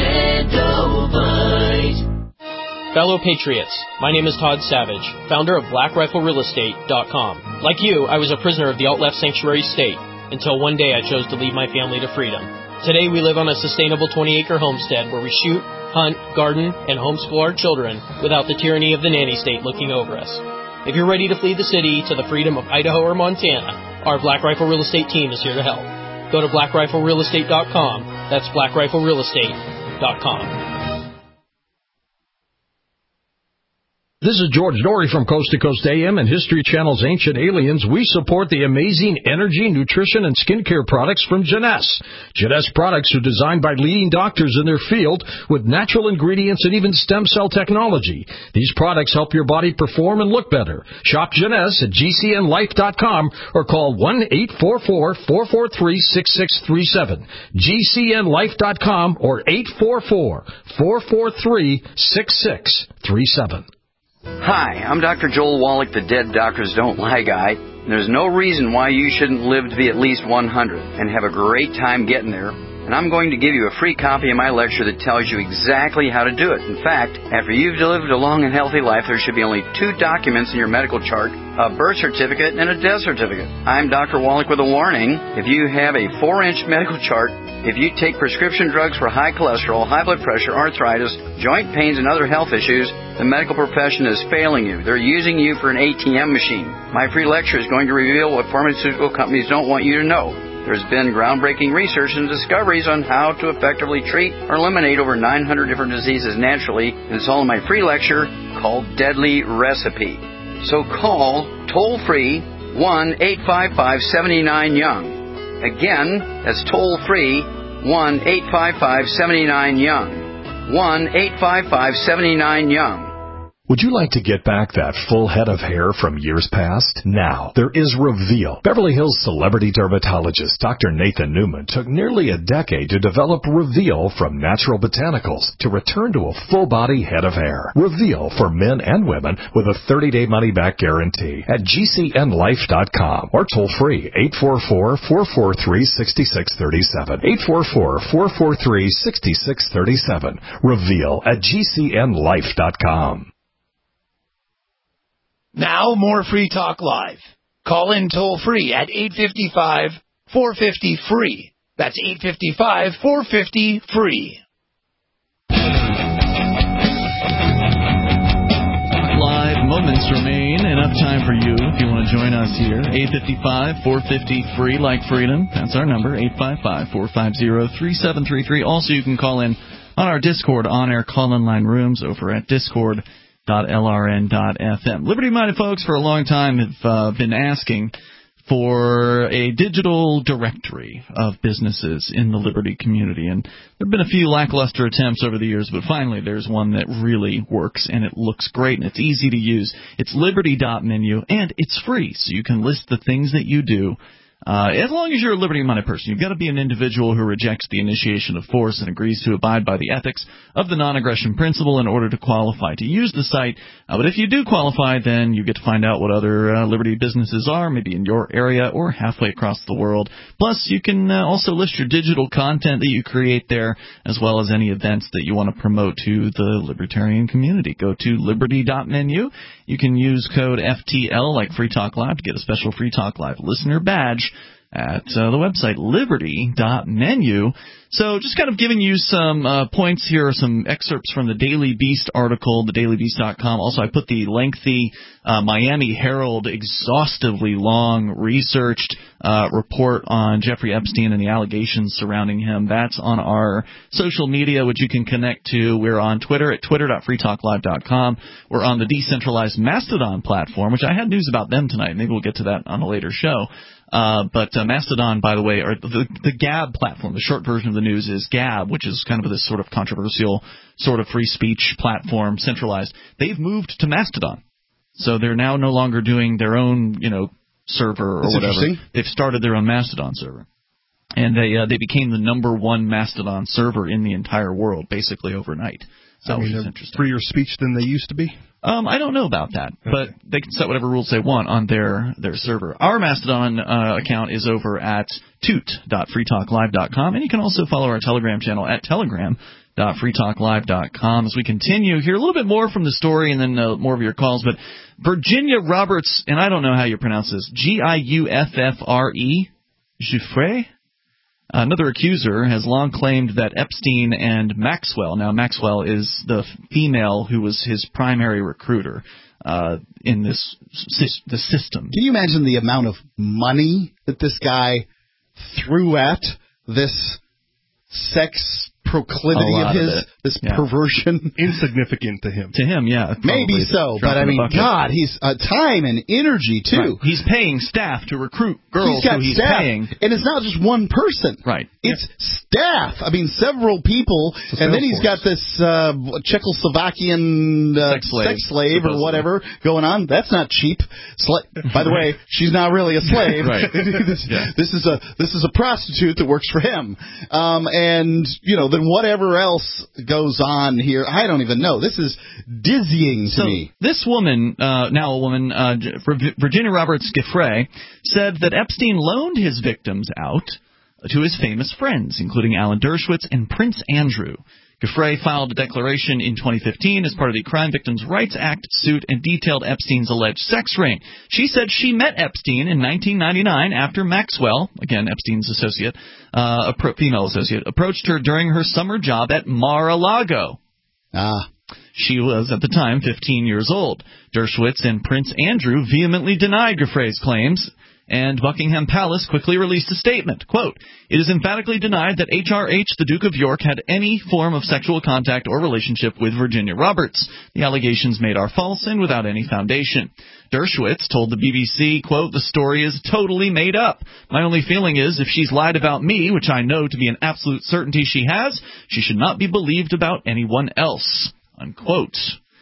Extendivite. Fellow Patriots, my name is Todd Savage, founder of black rifle real estate dot com. Like you, I was a prisoner of the alt-left sanctuary state until one day I chose to lead my family to freedom. Today we live on a sustainable twenty-acre homestead where we shoot, hunt, garden, and homeschool our children without the tyranny of the nanny state looking over us. If you're ready to flee the city to the freedom of Idaho or Montana, our Black Rifle Real Estate team is here to help. Go to black rifle real estate dot com. That's black rifle real estate dot com. This is George Norrie from Coast to Coast A M and History Channel's Ancient Aliens. We support the amazing energy, nutrition, and skincare products from Jeunesse. Jeunesse products are designed by leading doctors in their field with natural ingredients and even stem cell technology. These products help your body perform and look better. Shop Jeunesse at G C N life dot com or call one eight four four, four four three, six six three seven. G C N life dot com or eight four four, four four three, six six three seven. Hi, I'm Doctor Joel Wallach, the Dead Doctors Don't Lie guy. There's no reason why you shouldn't live to be at least one hundred and have a great time getting there. And I'm going to give you a free copy of my lecture that tells you exactly how to do it. In fact, after you've lived a long and healthy life, there should be only two documents in your medical chart, a birth certificate and a death certificate. I'm Doctor Wallach with a warning. If you have a four-inch medical chart, if you take prescription drugs for high cholesterol, high blood pressure, arthritis, joint pains, and other health issues, the medical profession is failing you. They're using you for an A T M machine. My free lecture is going to reveal what pharmaceutical companies don't want you to know. There's been groundbreaking research and discoveries on how to effectively treat or eliminate over nine hundred different diseases naturally, and it's all in my free lecture called Deadly Recipe. So call toll-free one eight five five, seven nine, young. Again, that's toll-free one eight five five, seven nine, young. one eight five five, seven nine, young. Would you like to get back that full head of hair from years past? Now, there is Reveal. Beverly Hills celebrity dermatologist Doctor Nathan Newman took nearly a decade to develop Reveal from natural botanicals to return to a full-body head of hair. Reveal for men and women with a thirty-day money-back guarantee at G C N life dot com or toll-free eight four four, four four three, six six three seven. eight four four, four four three, six six three seven. Reveal at G C N life dot com. Now, more Free Talk Live. Call in toll-free at eight five five, four five zero, free. That's eight five five, four five zero, free. Live moments remain. Enough time for you if you want to join us here. eight five five, four five zero, free, like freedom. That's our number, eight five five, four five zero, three seven three three. Also, you can call in on our Discord on-air call-in line rooms over at Discord. L R N dot F M. Liberty-minded folks for a long time have uh, been asking for a digital directory of businesses in the Liberty community, and there have been a few lackluster attempts over the years, but finally there's one that really works, and it looks great, and it's easy to use. It's liberty dot menu, and it's free, so you can list the things that you do. Uh, as long as you're a liberty-minded person, you've got to be an individual who rejects the initiation of force and agrees to abide by the ethics of the non-aggression principle in order to qualify to use the site. Uh, but if you do qualify, then you get to find out what other uh, Liberty businesses are, maybe in your area or halfway across the world. Plus, you can uh, also list your digital content that you create there, as well as any events that you want to promote to the libertarian community. Go to liberty dot menu. You can use code F T L, like Free Talk Live, to get a special Free Talk Live listener badge at uh, the website liberty dot menu. So just kind of giving you some uh, points here, some excerpts from the Daily Beast article, the daily beast dot com. Also, I put the lengthy uh, Miami Herald, exhaustively long, researched uh, report on Jeffrey Epstein and the allegations surrounding him. That's on our social media, which you can connect to. We're on Twitter at twitter dot free talk live dot com. We're on the decentralized Mastodon platform, which I had news about them tonight. Maybe we'll get to that on a later show. Uh, but uh, Mastodon, by the way, or the, the Gab platform, the short version of the news is Gab, which is kind of this sort of controversial, sort of free speech platform, centralized. They've moved to Mastodon. So they're now no longer doing their own, you know, server or That's whatever. They've started their own Mastodon server. And they uh, they became the number one Mastodon server in the entire world, basically overnight. So I mean, they're freer speech than they used to be? Um, I don't know about that, but they can set whatever rules they want on their, their server. Our Mastodon uh, account is over at toot dot free talk live dot com, and you can also follow our Telegram channel at telegram dot free talk live dot com. As we continue, hear a little bit more from the story and then uh, more of your calls. But Virginia Roberts, and I don't know how you pronounce this, G I U F F R E, Giuffre? Another accuser has long claimed that Epstein and Maxwell, now Maxwell is the female who was his primary recruiter, uh, in this the system. Can you imagine the amount of money that this guy threw at this sex proclivity of his, of this yeah. perversion? Insignificant to him. To him, yeah. Maybe so, but I mean, God, he's uh, time and energy, too. Right. He's paying staff to recruit girls he's got who he's staff, paying. And it's not just one person. Right. It's yeah. staff. I mean, several people. And then he's got this uh, Czechoslovakian uh, sex slave, sex slave or whatever going on. That's not cheap. Sla- By the way, she's not really a slave. Right. this, yeah. this is a this is a prostitute that works for him. Um, and, you know, then whatever else goes on here, I don't even know. This is dizzying to so me. This woman, uh, now a woman, uh, Virginia Roberts Giuffre, said that Epstein loaned his victims out to his famous friends, including Alan Dershowitz and Prince Andrew. Giuffre filed a declaration in twenty fifteen as part of the Crime Victims' Rights Act suit and detailed Epstein's alleged sex ring. She said she met Epstein in nineteen ninety-nine after Maxwell, again Epstein's associate, uh, a pro- female associate, approached her during her summer job at Mar-a-Lago. Ah. She was, at the time, fifteen years old. Dershowitz and Prince Andrew vehemently denied Giuffre's claims, and Buckingham Palace quickly released a statement. Quote, "It is emphatically denied that H R H, the Duke of York, had any form of sexual contact or relationship with Virginia Roberts. The allegations made are false and without any foundation." Dershowitz told the B B C, quote, "The story is totally made up. My only feeling is if she's lied about me, which I know to be an absolute certainty she has, she should not be believed about anyone else." Unquote.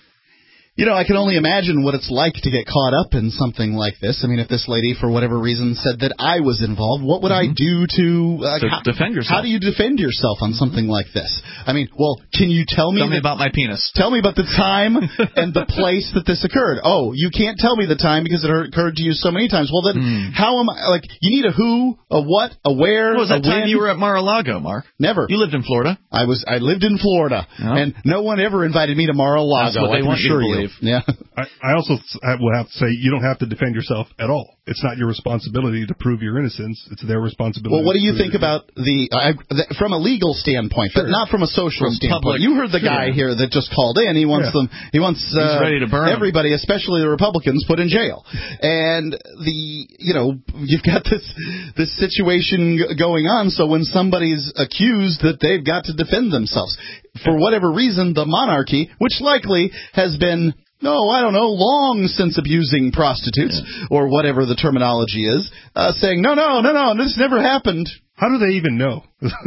You know, I can only imagine what it's like to get caught up in something like this. I mean, if this lady, for whatever reason, said that I was involved, what would mm-hmm. I do to, uh, to how, defend yourself? How do you defend yourself on something like this? I mean, well, can you tell me... Tell me that, about my penis. Tell me about the time and the place that this occurred. Oh, you can't tell me the time because it occurred to you so many times. Well, then, mm. how am I... Like, you need a who, a what, a where, what was that a time when? You were at Mar-a-Lago, Mark? Never. You lived in Florida? I was. I lived in Florida, oh. and no one ever invited me to Mar-a-Lago. That's what they I can want you to assure believe. You. Yeah. I, I also will have to say you don't have to defend yourself at all. It's not your responsibility to prove your innocence. It's their responsibility. Well, what do you think innocence. about the, uh, the from a legal standpoint, sure. but not from a social from standpoint? Public, you heard the sure. guy here that just called in. He wants yeah. them. He wants uh, ready to burn everybody, them. especially the Republicans, put in jail. And the you know you've got this this situation going on. So when somebody's accused, that they've got to defend themselves for whatever reason, the monarchy, which likely has been. No, I don't know, long since abusing prostitutes, yeah. or whatever the terminology is, uh, saying, no, no, no, no, this never happened. How do they even know?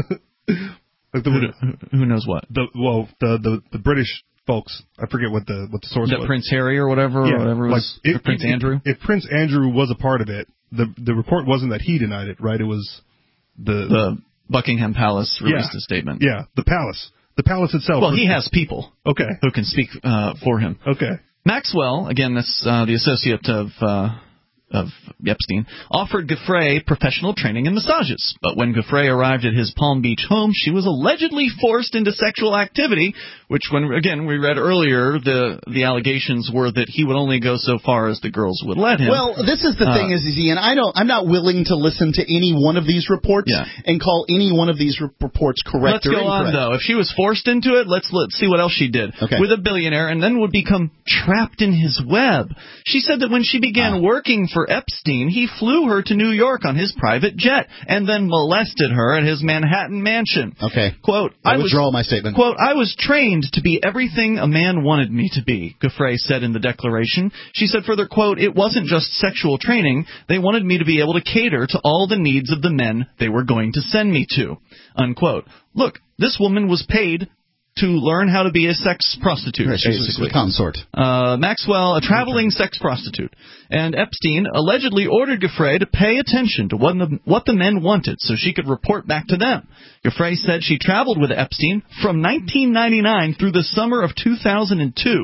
like the, who, who knows what? The, well, the, the the British folks, I forget what the what the source that was. Prince Harry or whatever, yeah, or whatever like was, it, or Prince it, Andrew? If Prince Andrew was a part of it, the the report wasn't that he denied it, right? It was the... The Buckingham Palace released yeah, a statement. Yeah, the palace. The palace itself. Well, he has people okay. who can speak uh, for him. Okay. Maxwell, again, that's uh, the associate of uh, of Epstein, offered Giuffre professional training and massages. But when Giuffre arrived at his Palm Beach home, she was allegedly forced into sexual activity, which, when again, we read earlier, the the allegations were that he would only go so far as the girls would let him. Well, this is the uh, thing, is, Ian, I don't, I'm not willing to listen to any one of these reports yeah. and call any one of these re- reports correct let's or go incorrect. on, though. If she was forced into it, let's let's see what else she did. Okay. With a billionaire, and then would become trapped in his web. She said that when she began uh, working for Epstein, he flew her to New York on his private jet and then molested her at his Manhattan mansion. Okay. Quote, I, I withdraw was, my statement. Quote, I was trained to be everything a man wanted me to be, Giuffre said in the declaration. She said further, quote, it wasn't just sexual training. They wanted me to be able to cater to all the needs of the men they were going to send me to, unquote. Look, this woman was paid to learn how to be a sex prostitute, right, basically. A consort. Uh, Maxwell, a traveling sex prostitute. And Epstein allegedly ordered Giuffre to pay attention to what the, what the men wanted so she could report back to them. Giuffre said she traveled with Epstein from nineteen ninety-nine through the summer of two thousand two.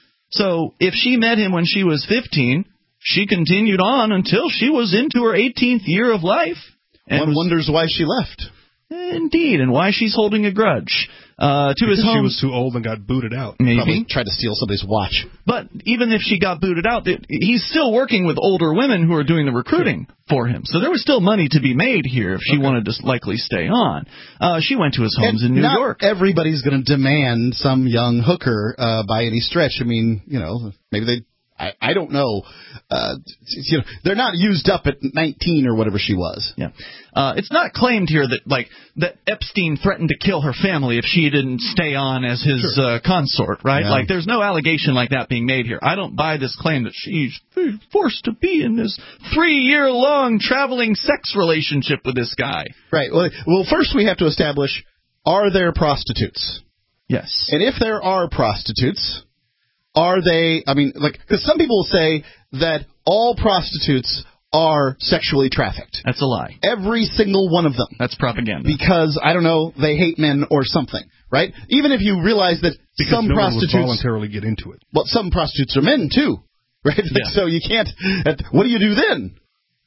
So if she met him when she was fifteen, she continued on until she was into her eighteenth year of life. And One was, wonders why she left. Indeed, and why she's holding a grudge. Uh, to because his home. She was too old and got booted out. Maybe. Probably tried to steal somebody's watch. But even if she got booted out, he's still working with older women who are doing the recruiting sure. for him. So there was still money to be made here if she okay. wanted to likely stay on. Uh, she went to his homes and in New not York. Everybody's going to demand some young hooker uh, by any stretch. I mean, you know, maybe they I, I don't know. Uh, you know, they're not used up at nineteen or whatever she was. Yeah, uh, it's not claimed here that like that Epstein threatened to kill her family if she didn't stay on as his sure. uh, consort, right? Yeah. Like, there's no allegation like that being made here. I don't buy this claim that she's forced to be in this three-year-long traveling sex relationship with this guy. Right. Well, well, first we have to establish: are there prostitutes? Yes. And if there are prostitutes, are they, I mean, like, because some people say that all prostitutes are sexually trafficked. That's a lie. Every single one of them. That's propaganda. Because, I don't know, they hate men or something, right? Even if you realize that because some no prostitutes... One would voluntarily get into it. Well, some prostitutes are men, too, right? Yeah. So you can't... What do you do then?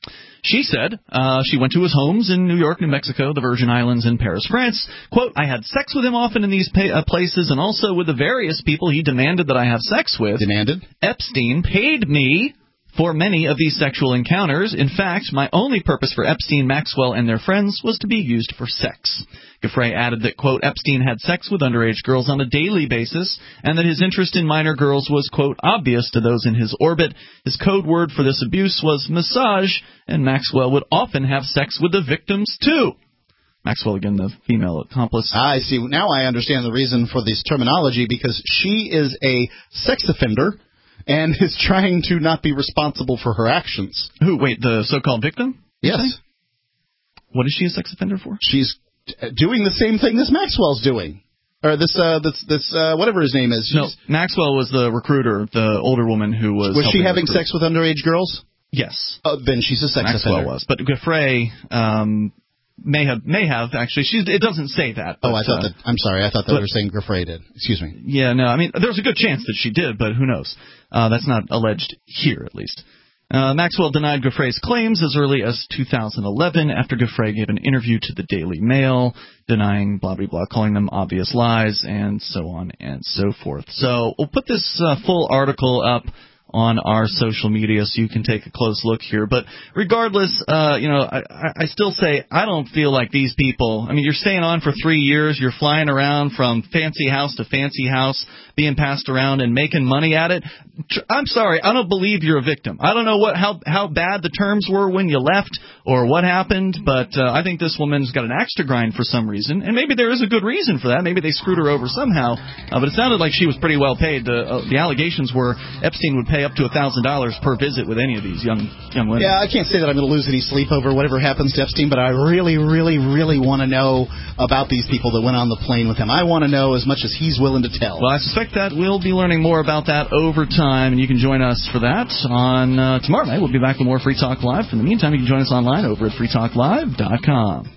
She said uh, she went to his homes in New York, New Mexico, the Virgin Islands, and Paris, France. Quote, I had sex with him often in these pa- uh, places and also with the various people he demanded that I have sex with. Demanded? Epstein paid me for many of these sexual encounters. In fact, my only purpose for Epstein, Maxwell, and their friends was to be used for sex. Giuffre added that, quote, Epstein had sex with underage girls on a daily basis and that his interest in minor girls was, quote, obvious to those in his orbit. His code word for this abuse was massage, and Maxwell would often have sex with the victims, too. Maxwell, again, the female accomplice. I see. Now I understand the reason for this terminology, because she is a sex offender and is trying to not be responsible for her actions. Who? Wait, the so-called victim? Yes. What is she a sex offender for? She's doing the same thing this Maxwell's doing. Or this, uh, this, this, uh, whatever his name is. No, Maxwell was the recruiter, the older woman who was... Was she having recruit. sex with underage girls? Yes. Oh, then she's a sex Maxwell offender. was. But Giuffre, um... May have, may have actually. She's. It doesn't say that. But, oh, I thought uh, that. I'm sorry. I thought that but, they were saying Giuffre did. Excuse me. Yeah, no. I mean, there's a good chance that she did, but who knows? Uh, that's not alleged here, at least. Uh, Maxwell denied Giuffre's claims as early as two thousand eleven after Giuffre gave an interview to the Daily Mail, denying blah, blah, blah, calling them obvious lies, and so on and so forth. So we'll put this uh, full article up on our social media so you can take a close look here. But regardless, uh, you know, I, I still say I don't feel like these people, I mean, you're staying on for three years, you're flying around from fancy house to fancy house, being passed around and making money at it. I'm sorry, I don't believe you're a victim. I don't know what how how bad the terms were when you left or what happened, but uh, I think this woman's got an axe to grind for some reason, and maybe there is a good reason for that. Maybe they screwed her over somehow, uh, but it sounded like she was pretty well paid. The, uh, the allegations were Epstein would pay up to one thousand dollars per visit with any of these young young women. Yeah, I can't say that I'm going to lose any sleep over whatever happens to Epstein, but I really, really, really want to know about these people that went on the plane with him. I want to know as much as he's willing to tell. Well, I suspect that we'll be learning more about that over time, and you can join us for that on uh, tomorrow night. We'll be back with more Free Talk Live. In the meantime, you can join us online over at free talk live dot com.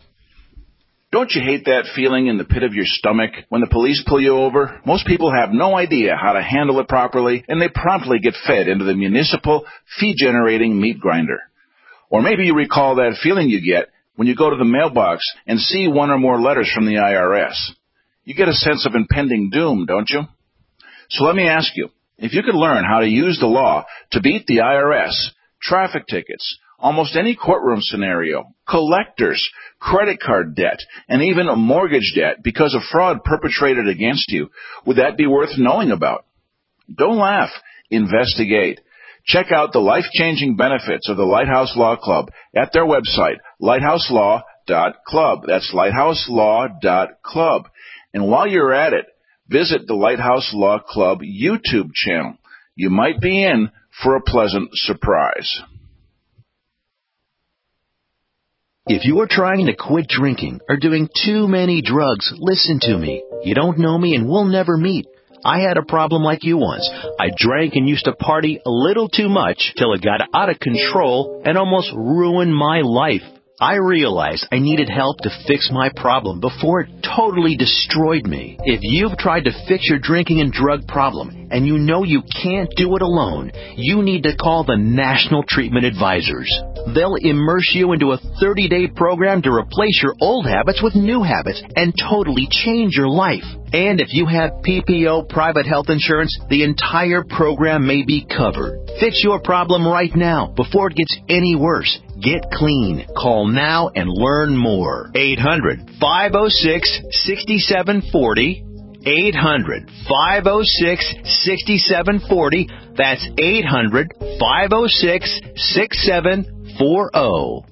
Don't you hate that feeling in the pit of your stomach when the police pull you over? Most people have no idea how to handle it properly, and they promptly get fed into the municipal fee-generating meat grinder. Or maybe you recall that feeling you get when you go to the mailbox and see one or more letters from the I R S. You get a sense of impending doom, don't you? So let me ask you, if you could learn how to use the law to beat the I R S, traffic tickets, almost any courtroom scenario, collectors, credit card debt, and even a mortgage debt because of fraud perpetrated against you, would that be worth knowing about? Don't laugh. Investigate. Check out the life-changing benefits of the Lighthouse Law Club at their website, lighthouse law dot club. That's lighthouse law dot club. And while you're at it, visit the Lighthouse Law Club YouTube channel. You might be in for a pleasant surprise. If you are trying to quit drinking or doing too many drugs, listen to me. You don't know me and we'll never meet. I had a problem like you once. I drank and used to party a little too much till it got out of control and almost ruined my life. I realized I needed help to fix my problem before it totally destroyed me. If you've tried to fix your drinking and drug problem and you know you can't do it alone, you need to call the National Treatment Advisors. They'll immerse you into a thirty-day program to replace your old habits with new habits and totally change your life. And if you have P P O private health insurance, the entire program may be covered. Fix your problem right now before it gets any worse. Get clean. Call now and learn more. eight hundred, five oh six, six seven four oh. eight hundred, five oh six, six seven four oh. That's eight hundred, five oh six, six seven four oh.